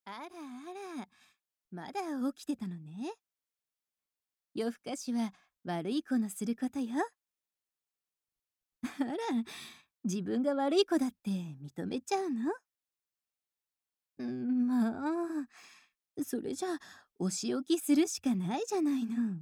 あらあら、まだ起きてたのね。夜更かしは悪い子のすることよ。あら、自分が悪い子だって認めちゃうの？まあ、それじゃあ、お仕置きするしかないじゃないの。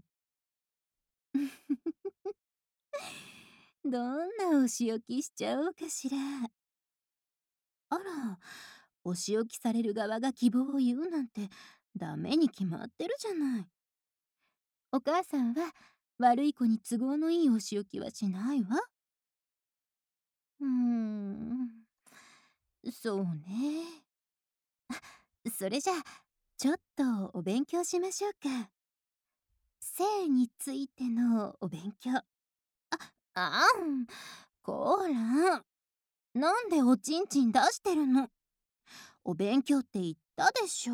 どんなお仕置きしちゃおうかしら。あら、お仕置きされる側が希望を言うなんてダメに決まってるじゃない。お母さんは悪い子に都合のいいお仕置きはしないわ。うーん、そうね。それじゃあ、ちょっとお勉強しましょうか。性についてのお勉強。こーら、なんでおちんちん出してるの？お勉強って言ったでしょ？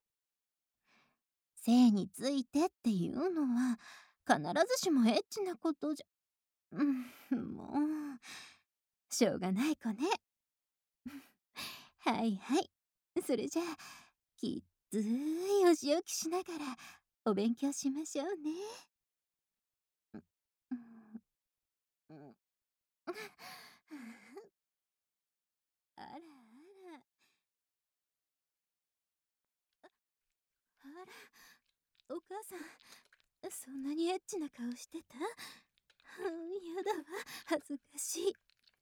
性についてっていうのは、必ずしもエッチなことじゃ、もう、しょうがない子ね。はいはい。それじゃあ、きっついお仕置きしながらお勉強しましょうね。うんうんあらあら、あら、お母さん、そんなにエッチな顔してた？やだわ、恥ずかしい。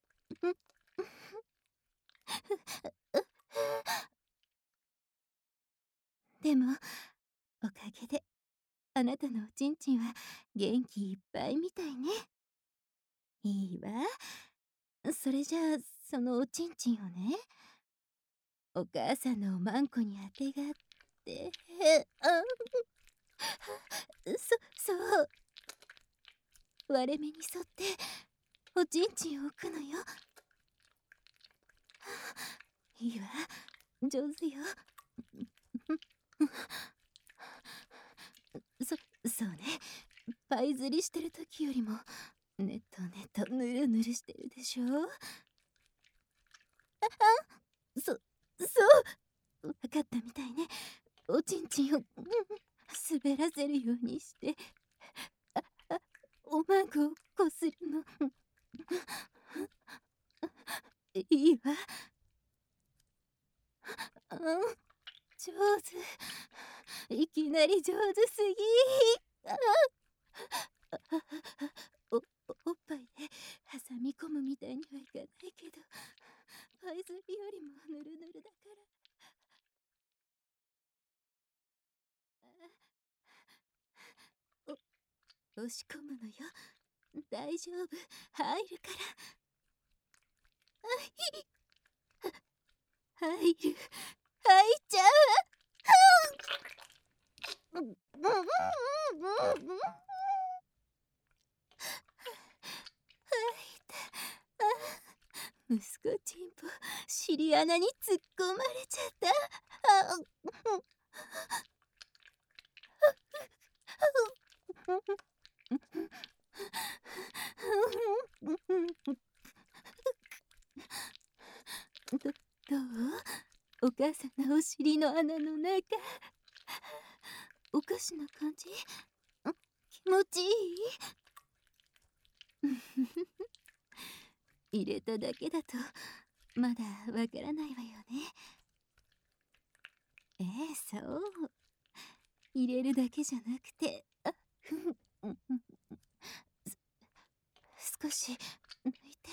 でも、おかげで、あなたのおちんちんは元気いっぱいみたいね。いいわ。それじゃあ、そのおちんちんをね、お母さんのおまんこにあてがって、そう、割れ目に沿っておちんちんを置くのよ。いいわ、上手よ。そうね。パイ釣りしてる時よりもねとねとぬるぬるしてるでしょ。そうわかったみたいね。おちんちんを滑らせるようにしておまんこをこするの。いいわ。上手。いきなり上手すぎ。あおっぱいで挟み込むみたいにはいかないけど、パイ釣りよりもぬるぬるだから。押し込むのよ。大丈夫、入るから。入る、入っちゃう。息子チンポ、尻穴に突っ込まれちゃった。どう？お母さんのお尻の穴の中、おかしな感じ？気持ちいい？入れただけだとまだわからないわよね。そう。入れるだけじゃなくて、少し抜いて。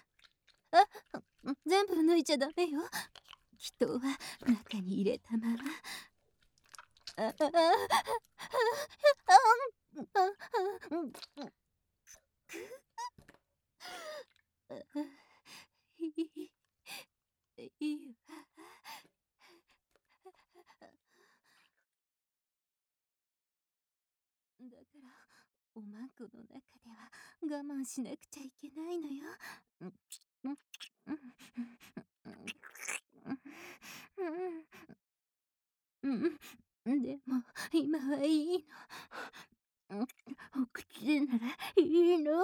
全部抜いちゃダメよ。人は中に入れたまま。いいわ。だからおまんこの中では我慢しなくちゃいけないのよ。でも今はいいの。お口ならいいの。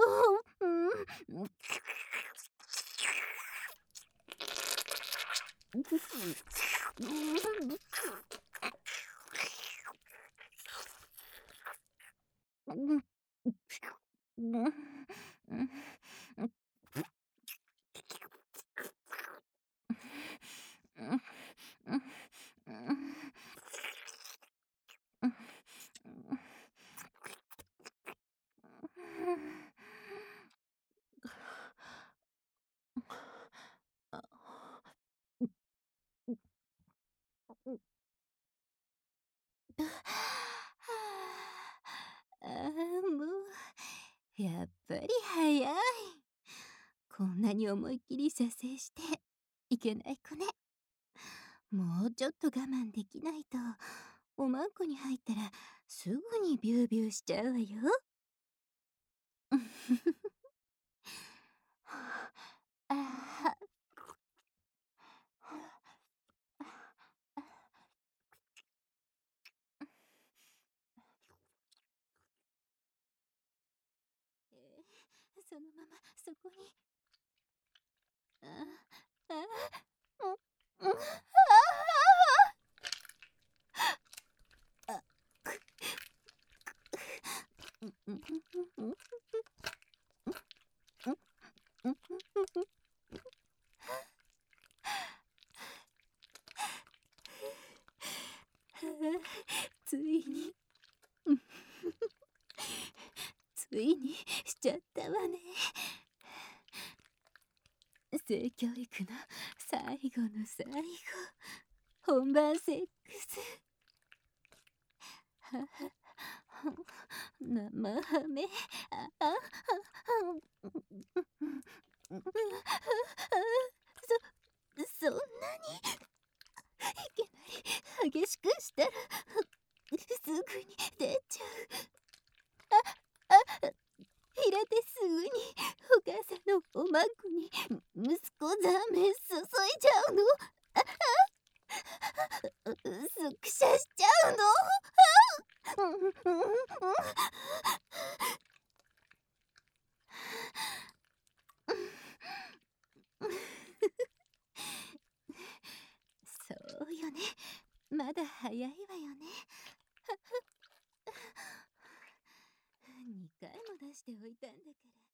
ああ、もう、やっぱり早い。こんなに思いっきり射精していけない子ね。もうちょっと我慢できないと、おまんこに入ったらすぐにビュービューしちゃうわよ。ああ、そのままそこに。ああ、うん、うん、ああ、あ、うん、うん、うん、うん、うん、ついに、ついにしちゃったわね。性教育の最後の最後、本番セックス。生ハメ。ああ、そんなにいきなり激しくしたらすぐに出ちゃう。入れてすぐにお母さんのおまんこに息子ザーメン注いじゃうの。スクシャしちゃうの。そうよね。まだ早いわよね。2回も出しておいたんだから。